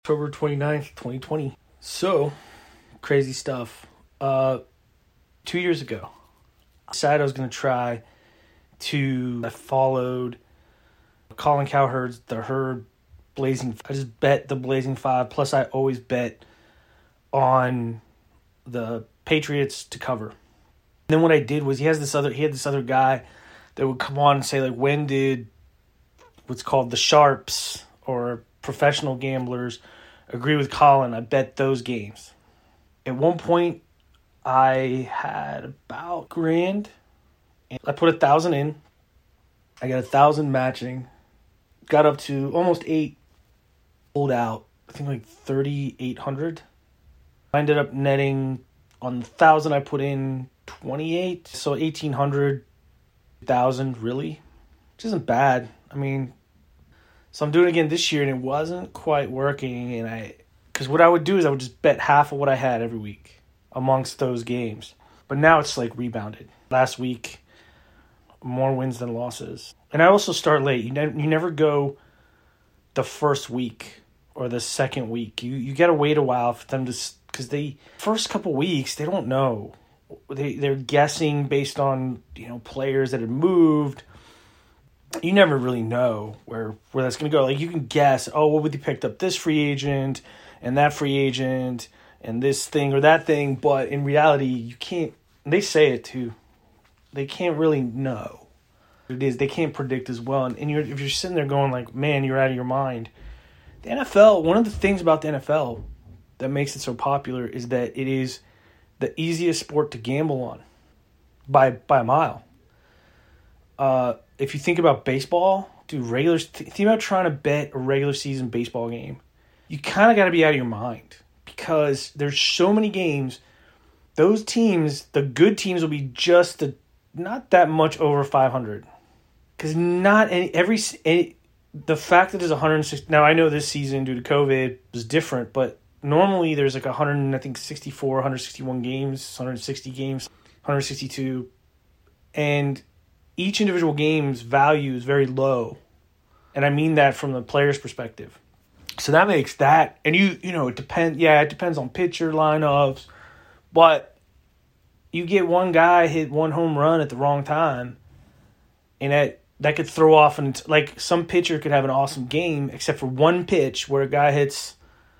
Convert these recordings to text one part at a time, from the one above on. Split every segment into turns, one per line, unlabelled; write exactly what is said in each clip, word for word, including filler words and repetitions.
October twenty-ninth, twenty twenty. So, crazy stuff. Uh, two years ago, I decided I was going to try to, I followed Colin Cowherd's The Herd Blazing. I just bet the Blazing Five. Plus, I always bet on the Patriots to cover. And then what I did was he has this other, he had this other guy that would come on and say, like, when did what's called the sharps or professional gamblers agree with Colin? I bet those games. At one point, I had about grand. And I put a thousand in. I got a thousand matching. Got up to almost eight. Pulled out, I think like thirty-eight hundred. I ended up netting on the thousand I put in twenty-eight. So eighteen hundred, thousand really, which isn't bad. I mean, so I'm doing it again this year and it wasn't quite working. And I, because what I would do is I would just bet half of what I had every week amongst those games. But now it's like rebounded. Last week, more wins than losses. And I also start late. You, ne- you never go the first week or the second week. You you got to wait a while for them to, because they first couple weeks they don't know. They they're guessing based on, you know, players that have moved. You never really know where where that's going to go. Like you can guess, oh, what would they picked up this free agent and that free agent and this thing or that thing, but in reality you can't. They say it too. They can't really know what it is. They can't predict as well. And, and you're, if you're sitting there going like, man, you're out of your mind. The N F L, one of the things about the N F L that makes it so popular is that it is the easiest sport to gamble on by by a mile. Uh, if you think about baseball, dude, regular, think about trying to bet a regular season baseball game. You kind of got to be out of your mind because there's so many games. Those teams, the good teams, will be just the, not that much over five hundred. Because not any, every, any, the fact that there's one hundred sixty, now I know this season due to COVID was different, but normally there's like one hundred, I think sixty-four, one hundred sixty-one games, one hundred sixty games, one hundred sixty-two. And each individual game's value is very low. And I mean that from the player's perspective. So that makes that, and you, you know, it depends, yeah, it depends on pitcher lineups. But you get one guy hit one home run at the wrong time, and that that could throw off, and like some pitcher could have an awesome game, except for one pitch where a guy hits,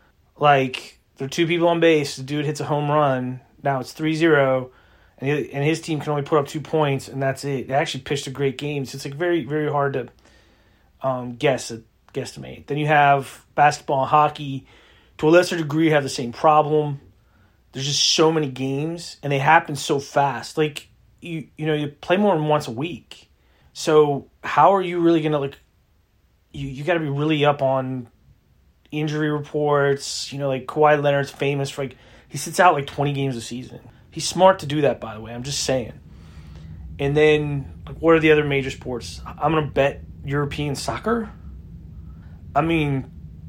like there are two people on base, the dude hits a home run, now it's three zero, and he, and his team can only put up two points, and that's it. They actually pitched a great game, so it's like very, very hard to um, guess, guesstimate. Then you have basketball and hockey, to a lesser degree, have the same problem. There's just so many games, and they happen so fast. Like, you you know, you play more than once a week. So how are you really going to, like, you, you got to be really up on injury reports. You know, like, Kawhi Leonard's famous for, like, he sits out, like, twenty games a season. He's smart to do that, by the way. I'm just saying. And then, like, what are the other major sports? I'm going to bet European soccer. I mean,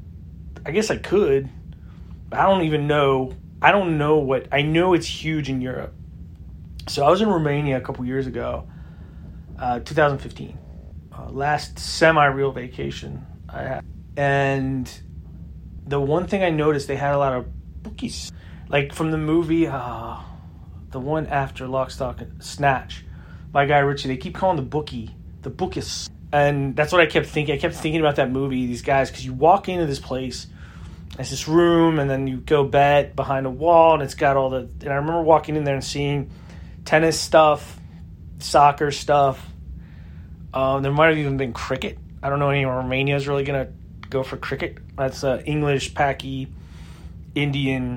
I guess I could, but I don't even know. I don't know what, I know it's huge in Europe. So I was in Romania a couple years ago, uh, twenty fifteen, uh, last semi-real vacation I had. And the one thing I noticed, they had a lot of bookies. Like from the movie, uh, the one after Lock, Stock, and Snatch, by Guy Ritchie, they keep calling the bookie, the bookies. And that's what I kept thinking. I kept thinking about that movie, these guys, because you walk into this place, it's this room, and then you go bet behind a wall, and it's got all the... And I remember walking in there and seeing tennis stuff, soccer stuff. Um, there might have even been cricket. I don't know anyone in Romania is really going to go for cricket. That's uh, English, Paki, Indian,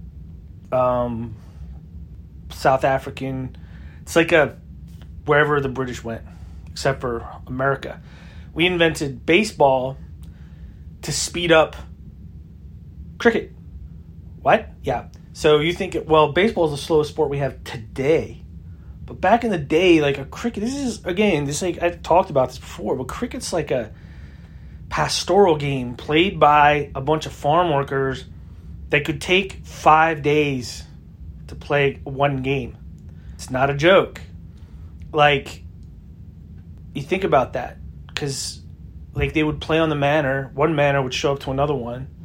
um, South African. It's like a wherever the British went, except for America. We invented baseball to speed up cricket. What? Yeah. So you think, well, baseball is the slowest sport we have today. But back in the day, like a cricket, this is, again, this like I've talked about this before, but cricket's like a pastoral game played by a bunch of farm workers that could take five days to play one game. It's not a joke. Like, you think about that, because like they would play on the manor, one manor would show up to another one,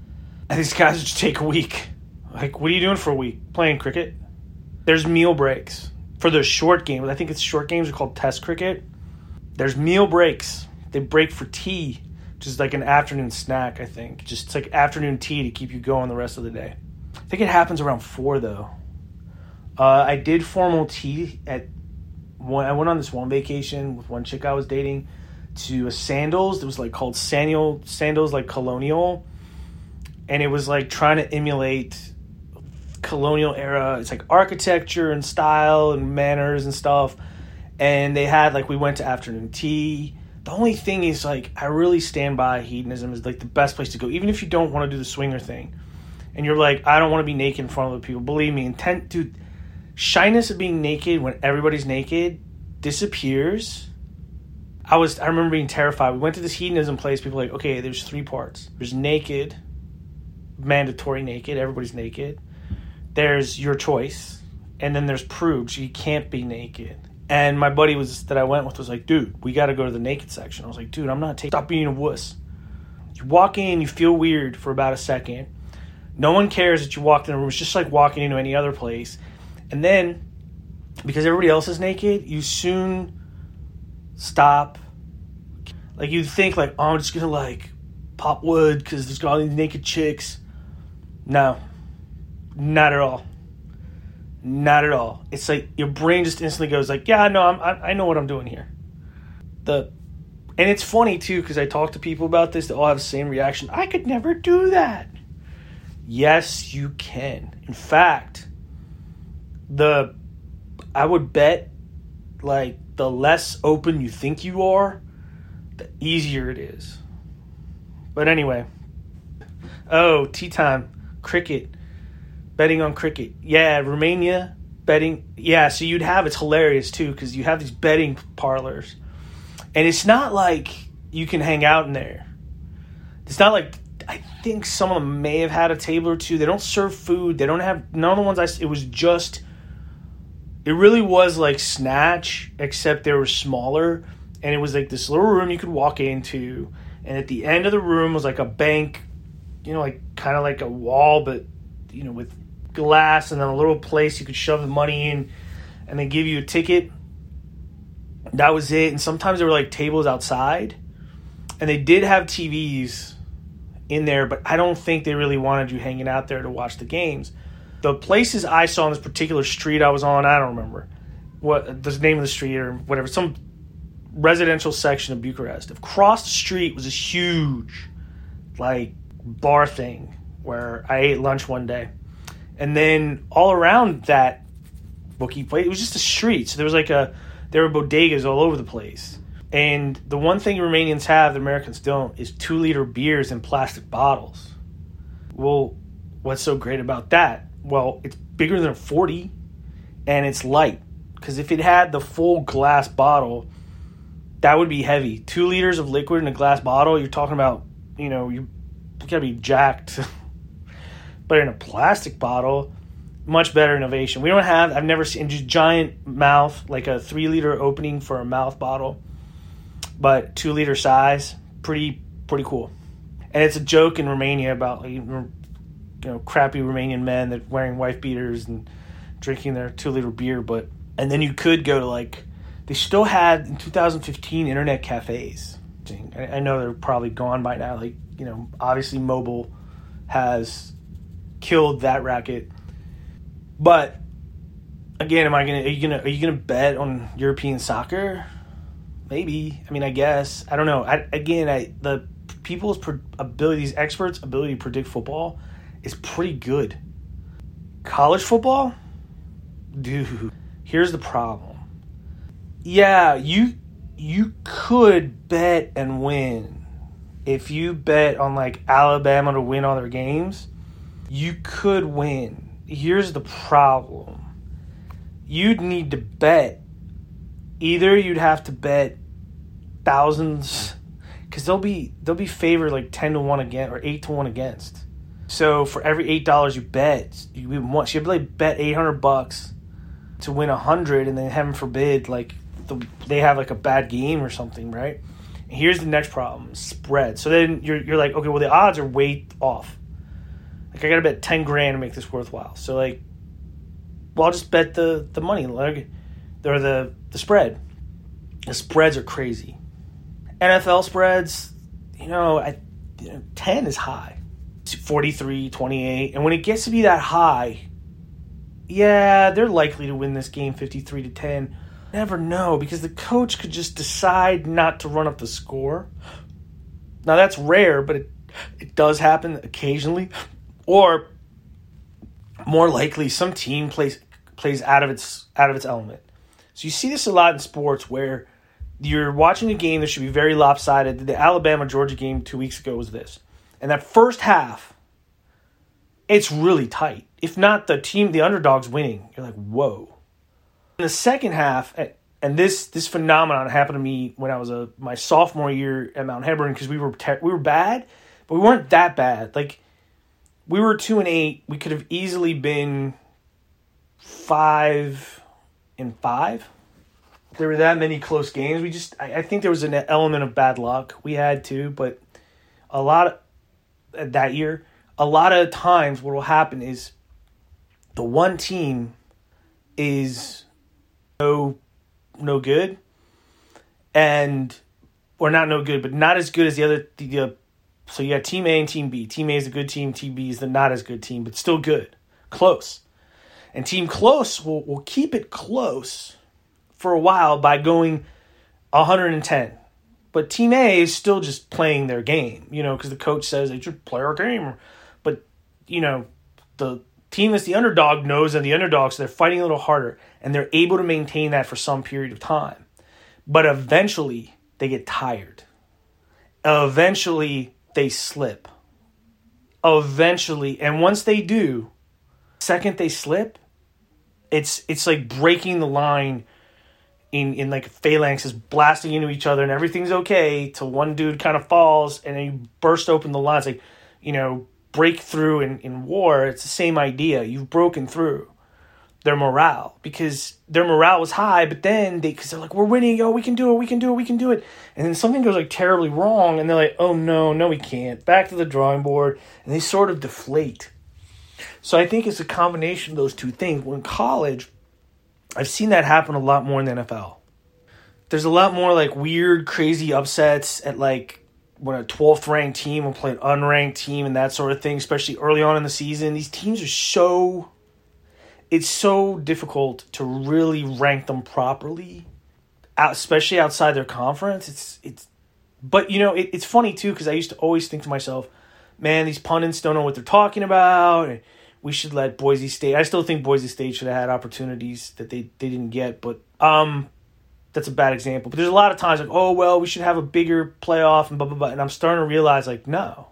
And these guys just take a week. Like, what are you doing for a week? Playing cricket? There's meal breaks for the short games. I think it's short games are called test cricket. There's meal breaks. They break for tea, which is like an afternoon snack, I think. Just it's like afternoon tea to keep you going the rest of the day. I think it happens around four, though. Uh, I did formal tea at one. I went on this one vacation with one chick I was dating to a Sandals. It was like called Sandal, Sandals, like Colonial. And it was like trying to emulate colonial era. It's like architecture and style and manners and stuff. And they had like, we went to afternoon tea. The only thing is like, I really stand by hedonism is like the best place to go. Even if you don't want to do the swinger thing. And you're like, I don't want to be naked in front of other people. Believe me, intent, dude, shyness of being naked when everybody's naked disappears. I was, I remember being terrified. We went to this hedonism place. People were like, okay, there's three parts. There's naked, mandatory naked. Everybody's naked. There's your choice. And then there's proved. So you can't be naked. And my buddy was that I went with was like, dude, we got to go to the naked section. I was like, dude, I'm not taking, stop being a wuss. You walk in, you feel weird for about a second. No one cares that you walked in a room. It's just like walking into any other place. And then, because everybody else is naked, you soon stop. Like, you think, like, oh, I'm just going to, like, pop wood because there's all these naked chicks. No. Not at all. Not at all. It's like your brain just instantly goes, like, yeah, no, I'm, I, I know what I'm doing here. The, and it's funny, too, because I talk to people about this. They all have the same reaction. I could never do that. Yes, you can. In fact, the I would bet like the less open you think you are, the easier it is. But anyway. Oh, tea time. Cricket. Betting on cricket. Yeah, Romania betting. Yeah, so you'd have, it's hilarious too, because you have these betting parlors. And it's not like you can hang out in there. It's not like, I think some of them may have had a table or two. They don't serve food. They don't have, none of the ones I, it was just, it really was like Snatch, except they were smaller. And it was like this little room you could walk into. And at the end of the room was like a bank, you know, like kind of like a wall, but, you know, with glass and then a little place you could shove the money in and they give you a ticket. That was it. And sometimes there were like tables outside. And they did have T Vs in there, but I don't think they really wanted you hanging out there to watch the games. The places I saw on this particular street I was on, I don't remember what the name of the street or whatever, some residential section of Bucharest. Across the street was this huge, like, bar thing where I ate lunch one day. And then all around that bookie place, it was just a street. So there was like a, there were bodegas all over the place. And the one thing Romanians have that Americans don't is two-liter beers in plastic bottles. Well, what's so great about that? Well, it's bigger than a forty, and it's light. Because if it had the full glass bottle, that would be heavy. Two liters of liquid in a glass bottle, you're talking about, you know, you, you got to be jacked. But in a plastic bottle, much better innovation. We don't have, I've never seen just giant mouth, like a three-liter opening for a mouth bottle. But two liter size, pretty pretty cool. And it's a joke in Romania about, like, you know, crappy Romanian men that wearing wife beaters and drinking their two liter beer. But and then you could go to, like, they still had in two thousand fifteen internet cafes. I, I know they're probably gone by now. Like, you know, obviously mobile has killed that racket. But again, am I gonna are you gonna are you gonna bet on European soccer? Maybe. I mean, I guess. I don't know. I, again, I, the people's pro- ability, these experts' ability to predict football is pretty good. College football? Dude, here's the problem. Yeah, you you could bet and win. If you bet on, like, Alabama to win all their games, you could win. Here's the problem. You'd need to bet. Either you'd have to bet thousands, because they'll be they'll be favored like ten to one against or eight to one against. So for every eight dollars you bet, you want you have to like bet eight hundred bucks to win a hundred, and then heaven forbid like the, they have like a bad game or something, right? And here's the next problem: spread. So then you're you're like, okay, well the odds are way off. Like, I got to bet ten grand to make this worthwhile. So, like, well, I'll just bet the, the money, like, or the, the spread. The spreads are crazy. N F L spreads, you know, I, you know ten is high. It's forty-three, twenty-eight. And when it gets to be that high, yeah, they're likely to win this game fifty-three to ten. Never know, because the coach could just decide not to run up the score. Now, that's rare, but it, it does happen occasionally. Or, more likely, some team plays plays out of its out of its element. So you see this a lot in sports where you're watching a game that should be very lopsided. The Alabama-Georgia game two weeks ago was this. And that first half, it's really tight. If not the team, the underdog's winning. You're like, whoa. In the second half, and this this phenomenon happened to me when I was a my sophomore year at Mount Hebron, because we were ter- we were bad, but we weren't that bad. Like, we were two and eight. We could have easily been five and five. There were that many close games. We just, I, I think there was an element of bad luck. We had to, but a lot of that year, a lot of times what will happen is the one team is no, no good, and or not no good, but not as good as the other. The, uh, so you got Team A and Team B. Team A is a good team. Team B is the not as good team, but still good, close. And Team Close will will keep it close for a while by going one hundred ten. But Team A is still just playing their game, you know, because the coach says they should play our game. But, you know, the team that's the underdog knows that the underdog, so they're fighting a little harder, and they're able to maintain that for some period of time. But eventually, they get tired. Eventually, they slip. Eventually, and once they do, second they slip, it's it's like breaking the line in, in like phalanxes, blasting into each other, and everything's okay till one dude kind of falls, and then you burst open the lines. Like, you know, break through in, in war, it's the same idea. You've broken through their morale, because their morale was high, but then they, because they're like, we're winning, yo, we can do it, we can do it, we can do it. And then something goes like terribly wrong, and they're like, oh no, no we can't. Back to the drawing board, and they sort of deflate. So I think it's a combination of those two things. When in college, I've seen that happen a lot more in the N F L. There's a lot more like weird, crazy upsets at like when a twelfth ranked team will play an unranked team and that sort of thing, especially early on in the season. These teams are so, it's so difficult to really rank them properly, especially outside their conference. It's, it's, but you know, it, it's funny too, because I used to always think to myself, man, these pundits don't know what they're talking about, and we should let Boise State. I still think Boise State should have had opportunities that they, they didn't get, but um, that's a bad example. But there's a lot of times like, oh, well, we should have a bigger playoff and blah, blah, blah. And I'm starting to realize, like, no.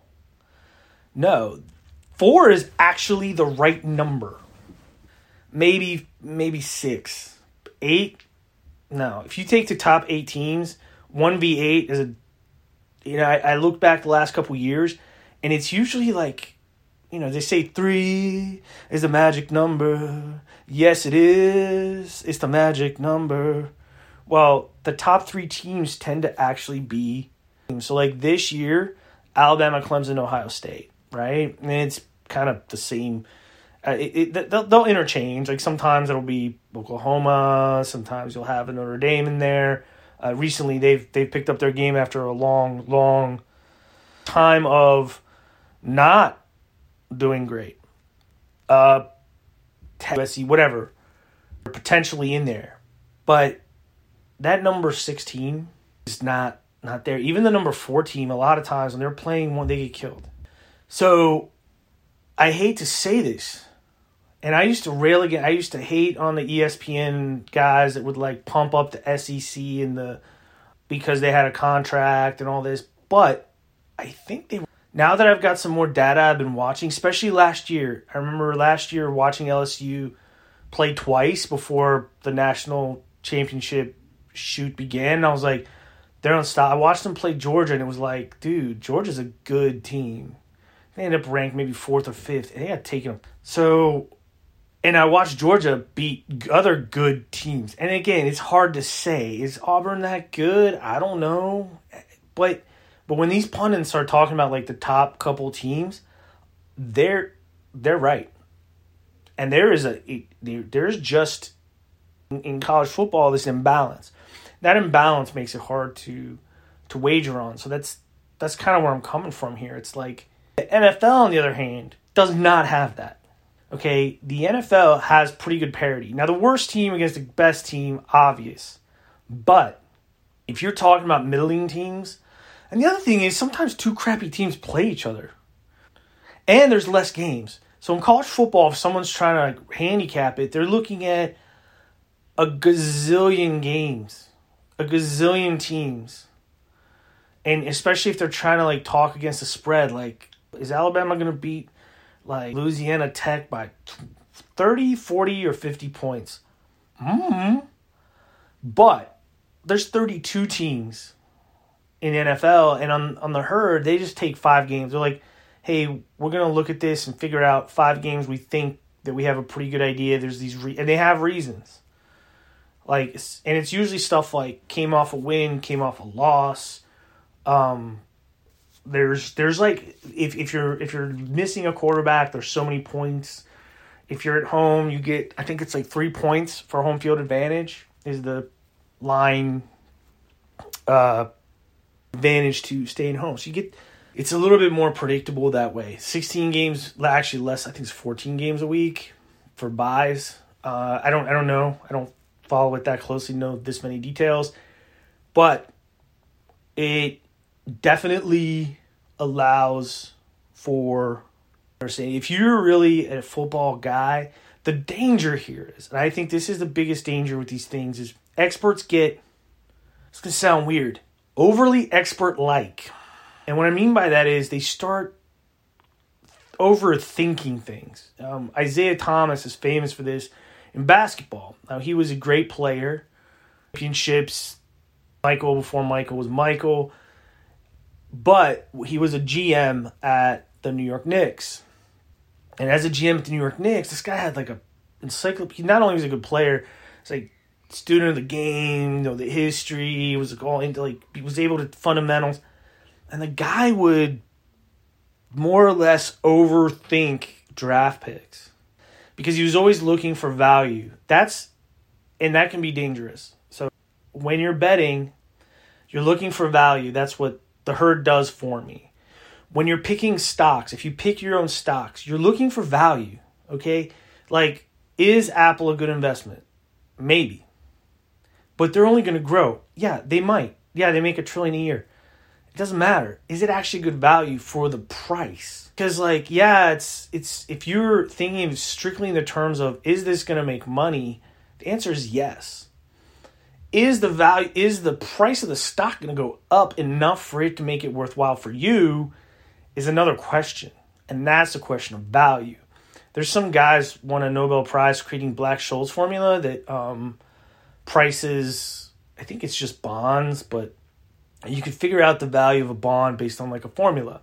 No. Four is actually the right number. Maybe, maybe six. Eight? No. If you take the top eight teams, one v eight is a, you know, I, I look back the last couple years, and it's usually like, you know, they say three is the magic number. Yes, it is. It's the magic number. Well, the top three teams tend to actually be. So, like this year, Alabama, Clemson, Ohio State, right? And it's kind of the same. Uh, it, it, they'll, they'll interchange. Like sometimes it'll be Oklahoma. Sometimes you'll have a Notre Dame in there. Uh, recently, they've they've picked up their game after a long, long time of not doing great. Uh, U S C, whatever, potentially in there, but that number sixteen is not not there. Even the number four team, a lot of times when they're playing one, they get killed. So I hate to say this, and I used to rail again. I used to hate on the E S P N guys that would like pump up the S E C and the because they had a contract and all this, but I think they. Now that I've got some more data I've been watching, especially last year. I remember last year watching L S U play twice before the national championship shoot began. I was like, they're unstoppable. I watched them play Georgia, and it was like, dude, Georgia's a good team. They ended up ranked maybe fourth or fifth, and they had taken them. So, and I watched Georgia beat other good teams. And again, it's hard to say. Is Auburn that good? I don't know. But... But when these pundits start talking about like the top couple teams, they're they're right. And there is a there's just in college football this imbalance. That imbalance makes it hard to to wager on. So that's that's kind of where I'm coming from here. It's like the N F L, on the other hand, does not have that. Okay, the N F L has pretty good parity. Now, the worst team against the best team, obvious. But if you're talking about middling teams, and the other thing is sometimes two crappy teams play each other. And there's less games. So in college football, if someone's trying to like handicap it, they're looking at a gazillion games, a gazillion teams. And especially if they're trying to like talk against the spread, like, is Alabama going to beat like Louisiana Tech by thirty, forty, or fifty points? Mm-hmm. But there's thirty-two teams in the N F L, and on, on the herd, they just take five games. They're like, hey, we're going to look at this and figure out five games we think that we have a pretty good idea. There's these, re- and they have reasons. Like, and it's usually stuff like came off a win, came off a loss. Um, there's, there's like, if, if you're, if you're missing a quarterback, there's so many points. If you're at home, you get, I think it's like three points for home field advantage is the line, uh, advantage to staying home. So you get, it's a little bit more predictable that way. sixteen games, actually less, I think it's fourteen games a week for buys. Uh, I don't, I don't know. I don't follow it that closely, know this many details, but it definitely allows for, if you're really a football guy, the danger here is, and I think this is the biggest danger with these things, is experts get, it's going to sound weird, overly expert-like. And what I mean by that is they start overthinking things. Um, Isaiah Thomas is famous for this in basketball. Now, he was a great player. Championships, Michael before Michael was Michael. But he was a G M at the New York Knicks. And as a G M at the New York Knicks, this guy had like a encyclopedia. Not only was he a good player, he's like student of the game, you know, the history. He was all into like, he was able to fundamentals. And the guy would more or less overthink draft picks because he was always looking for value. That's, and that can be dangerous. So when you're betting, you're looking for value. That's what the herd does for me. When you're picking stocks, if you pick your own stocks, you're looking for value, okay? Like, is Apple a good investment? Maybe. But they're only going to grow. Yeah, they might. Yeah, they make a trillion a year. It doesn't matter. Is it actually good value for the price? Because, like, yeah, it's it's if you're thinking strictly in the terms of, is this going to make money? The answer is yes. Is the value, is the price of the stock going to go up enough for it to make it worthwhile for you? Is another question. And that's a question of value. There's some guys won a Nobel Prize creating Black-Scholes formula that um, prices, I think it's just bonds, but you can figure out the value of a bond based on like a formula.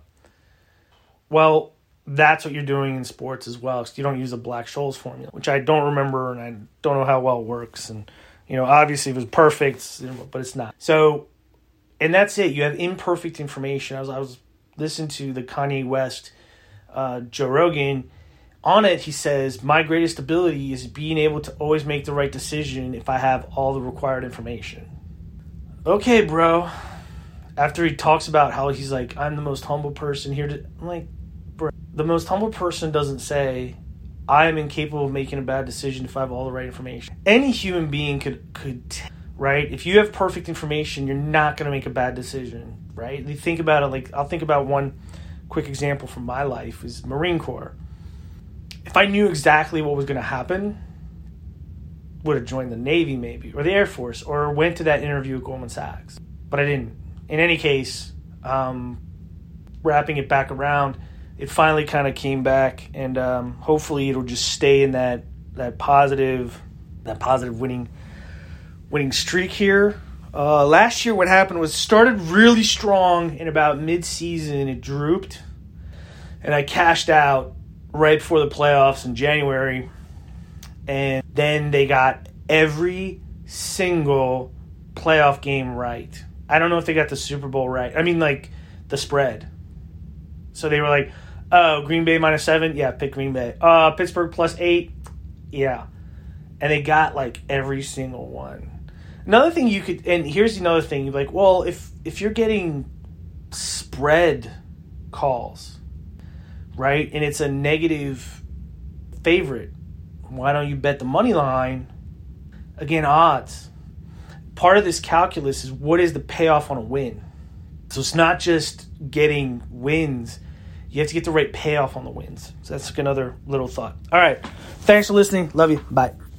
Well, that's what you're doing in sports as well. So you don't use a Black-Scholes formula, which I don't remember and I don't know how well it works. And, you know, obviously it was perfect, but it's not. So, and that's it. You have imperfect information. I was, I was listening to the Kanye West, uh, Joe Rogan. On it, he says, my greatest ability is being able to always make the right decision if I have all the required information. Okay, bro. After he talks about how he's like, I'm the most humble person here to, I'm like, bro, the most humble person doesn't say, I am incapable of making a bad decision if I have all the right information. Any human being could, could, right? If you have perfect information, you're not going to make a bad decision, right? You think about it, like, I'll think about one quick example from my life is Marine Corps. If I knew exactly what was going to happen, would have joined the Navy maybe, or the Air Force, or went to that interview at Goldman Sachs. But I didn't. In any case, um, wrapping it back around, it finally kind of came back, and um, hopefully it'll just stay in that that positive, that positive winning winning streak here. Uh, last year, what happened was started really strong, and about mid-season it drooped, and I cashed out right before the playoffs in January, and then they got every single playoff game right. I don't know if they got the Super Bowl right. I mean, like, the spread. So they were like, Oh, Green Bay minus seven? Yeah, pick Green Bay. Uh, Pittsburgh plus eight? Yeah. And they got, like, every single one. Another thing you could... And here's another thing. You're like, well, if if you're getting spread calls, right, and it's a negative favorite, why don't you bet the money line? Again, odds. Part of this calculus is what is the payoff on a win. So it's not just getting wins. You have to get the right payoff on the wins. So that's another little thought. All right. Thanks for listening. Love you. Bye.